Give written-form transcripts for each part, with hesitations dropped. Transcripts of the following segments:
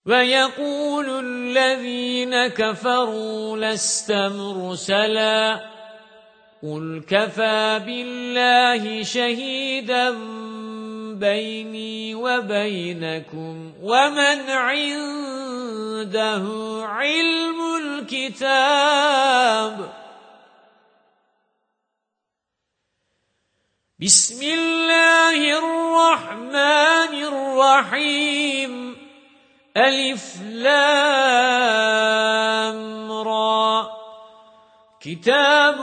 وَيَقُولُ الَّذِينَ كَفَرُوا لَسْتَ مُرْسَلًا قُلْ كَفَى بِاللَّهِ شَهِيدًا بَيْنِي وَبَيْنَكُمْ وَمَنْ عِندَهُ عِلْمُ الْكِتَابِ. بسم الله الرحمن الرحيم. ألف لام را. كتاب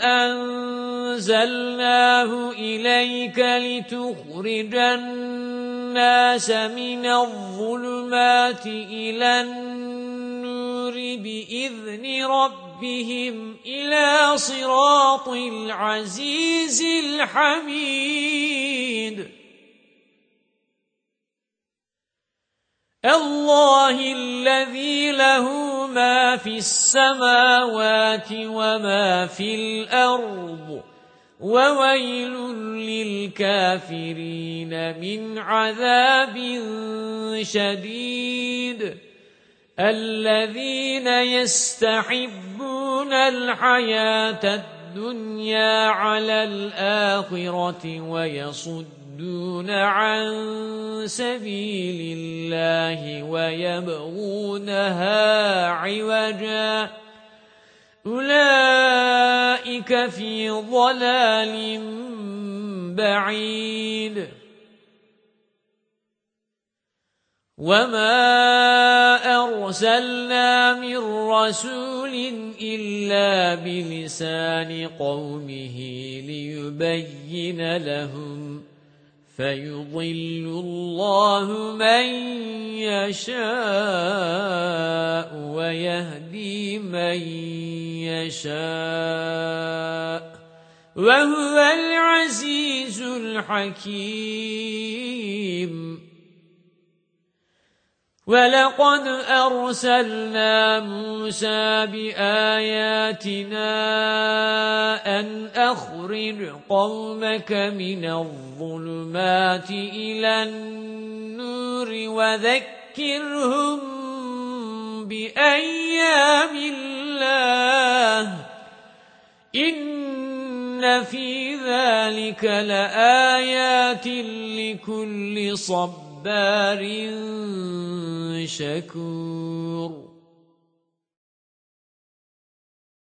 أنزلناه إليك لتخرج الناس من الظلمات إلى النور بإذن ربهم إلى صراط العزيز الحميد. الله الذي له ما في السماوات وما في الأرض وويل للكافرين من عذاب شديد. الذين يستحبون الحياة الدنيا على الآخرة ويصدون عن سبيل الله ويبغونها عوجا أولئك في ضلال بعيد. وما أرسلنا من رسول إلا بلسان قومه ليبين لهم فيضل الله من يشاء ويهدي من يشاء وهو العزيز الحكيم. وَلَقَدْ أَرْسَلْنَا مُوسَى بِآيَاتِنَا أَنْ أَخْرِجْ قَوْمَكَ مِنَ الظُّلُمَاتِ إِلَى النُّورِ وَذَكِّرْهُم بِأَيَّامِ اللَّهِ إِنَّ فِي ذَلِكَ لَآيَاتٍ لِكُلِّ صَبَّارٍ شكور.